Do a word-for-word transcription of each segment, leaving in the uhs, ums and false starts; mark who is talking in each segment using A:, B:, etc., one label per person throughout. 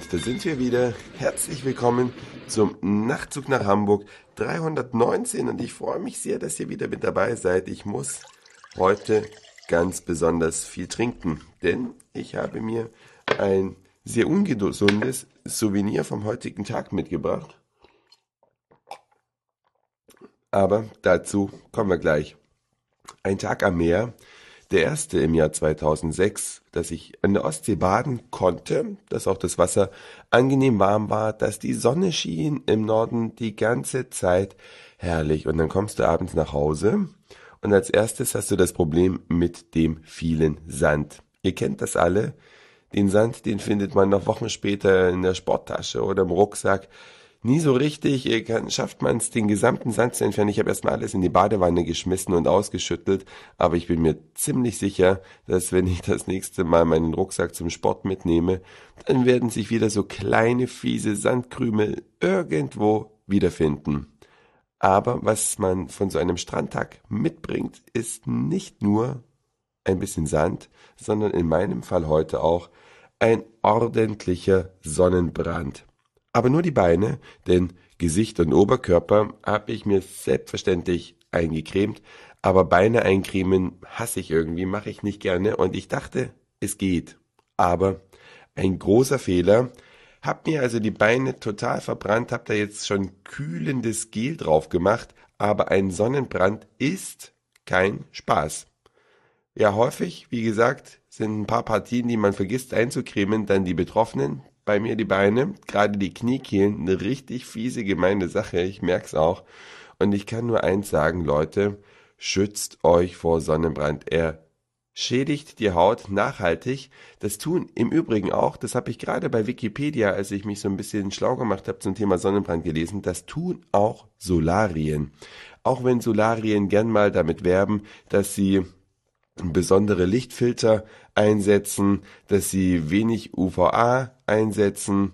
A: Und da sind wir wieder. Herzlich willkommen zum Nachtzug nach Hamburg dreihundertneunzehn und ich freue mich sehr, dass ihr wieder mit dabei seid. Ich muss heute ganz besonders viel trinken, denn ich habe mir ein sehr ungesundes Souvenir vom heutigen Tag mitgebracht. Aber dazu kommen wir gleich. Ein Tag am Meer, der erste im Jahr zweitausendsechs, dass ich an der Ostsee baden konnte, dass auch das Wasser angenehm warm war, dass die Sonne schien im Norden die ganze Zeit, herrlich. Und dann kommst du abends nach Hause und als erstes hast du das Problem mit dem vielen Sand. Ihr kennt das alle, den Sand, den findet man noch Wochen später in der Sporttasche oder im Rucksack. Nie so richtig kann, schafft man es, den gesamten Sand zu entfernen. Ich habe erstmal alles in die Badewanne geschmissen und ausgeschüttelt, aber ich bin mir ziemlich sicher, dass wenn ich das nächste Mal meinen Rucksack zum Sport mitnehme, dann werden sich wieder so kleine, fiese Sandkrümel irgendwo wiederfinden. Aber was man von so einem Strandtag mitbringt, ist nicht nur ein bisschen Sand, sondern in meinem Fall heute auch ein ordentlicher Sonnenbrand. Aber nur die Beine, denn Gesicht und Oberkörper habe ich mir selbstverständlich eingecremt, aber Beine eincremen hasse ich irgendwie, mache ich nicht gerne und ich dachte, es geht. Aber ein großer Fehler, hab mir also die Beine total verbrannt, hab da jetzt schon kühlendes Gel drauf gemacht, aber ein Sonnenbrand ist kein Spaß. Ja, häufig, wie gesagt, sind ein paar Partien, die man vergisst einzucremen, dann die Betroffenen. Bei mir die Beine, gerade die Kniekehlen, eine richtig fiese, gemeine Sache, ich merk's auch. Und ich kann nur eins sagen, Leute, schützt euch vor Sonnenbrand. Er schädigt die Haut nachhaltig. Das tun im Übrigen auch, das habe ich gerade bei Wikipedia, als ich mich so ein bisschen schlau gemacht habe zum Thema Sonnenbrand gelesen, das tun auch Solarien. Auch wenn Solarien gern mal damit werben, dass sie besondere Lichtfilter einsetzen, dass sie wenig U V A einsetzen,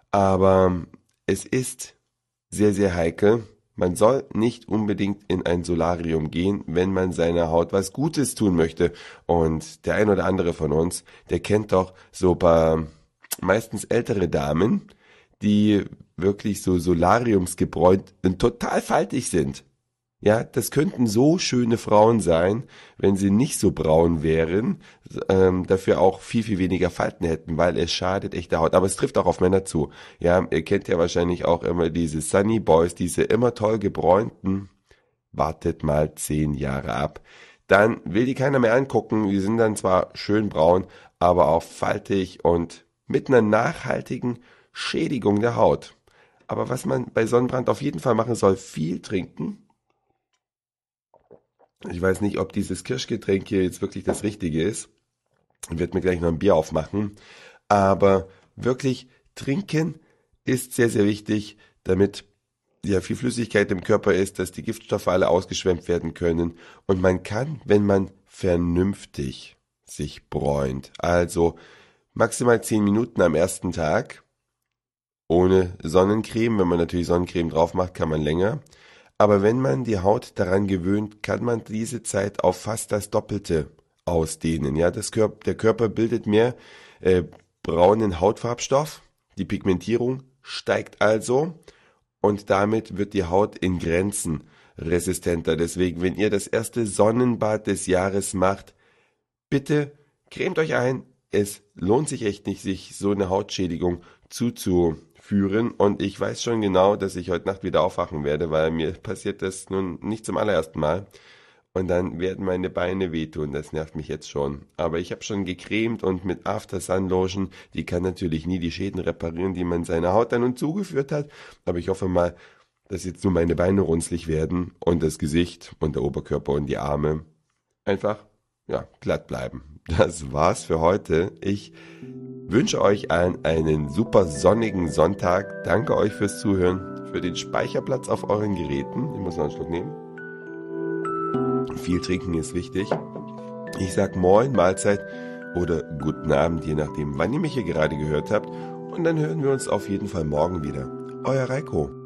A: aber es ist sehr, sehr heikel. Man soll nicht unbedingt in ein Solarium gehen, wenn man seiner Haut was Gutes tun möchte. Und der ein oder andere von uns, der kennt doch so ein paar meistens ältere Damen, die wirklich so solariumsgebräunt und total faltig sind. Ja, das könnten so schöne Frauen sein, wenn sie nicht so braun wären, ähm, dafür auch viel, viel weniger Falten hätten, weil es schadet echt der Haut. Aber es trifft auch auf Männer zu. Ja, ihr kennt ja wahrscheinlich auch immer diese Sunny Boys, diese immer toll gebräunten. Wartet mal zehn Jahre ab. Dann will die keiner mehr angucken. Die sind dann zwar schön braun, aber auch faltig und mit einer nachhaltigen Schädigung der Haut. Aber was man bei Sonnenbrand auf jeden Fall machen soll, viel trinken. Ich weiß nicht, ob dieses Kirschgetränk hier jetzt wirklich das Richtige ist. Ich werde mir gleich noch ein Bier aufmachen. Aber wirklich trinken ist sehr, sehr wichtig, damit ja viel Flüssigkeit im Körper ist, dass die Giftstoffe alle ausgeschwemmt werden können. Und man kann, wenn man vernünftig sich bräunt, also maximal zehn Minuten am ersten Tag, ohne Sonnencreme. Wenn man natürlich Sonnencreme drauf macht, kann man länger. Aber wenn man die Haut daran gewöhnt, kann man diese Zeit auf fast das Doppelte ausdehnen. Ja, das Körper, der Körper bildet mehr äh, braunen Hautfarbstoff, die Pigmentierung steigt also und damit wird die Haut in Grenzen resistenter. Deswegen, wenn ihr das erste Sonnenbad des Jahres macht, bitte cremt euch ein. Es lohnt sich echt nicht, sich so eine Hautschädigung zuzuführen. Und ich weiß schon genau, dass ich heute Nacht wieder aufwachen werde, weil mir passiert das nun nicht zum allerersten Mal. Und dann werden meine Beine wehtun, das nervt mich jetzt schon. Aber ich habe schon gecremt und mit After Sun Lotion, die kann natürlich nie die Schäden reparieren, die man seiner Haut dann und zugeführt hat. Aber ich hoffe mal, dass jetzt nur meine Beine runzlig werden und das Gesicht und der Oberkörper und die Arme einfach, ja, glatt bleiben. Das war's für heute. Ich wünsche euch allen einen super sonnigen Sonntag. Danke euch fürs Zuhören, für den Speicherplatz auf euren Geräten. Ich muss noch einen Schluck nehmen. Viel trinken ist wichtig. Ich sag Moin, Mahlzeit oder guten Abend, je nachdem, wann ihr mich hier gerade gehört habt. Und dann hören wir uns auf jeden Fall morgen wieder. Euer Reiko.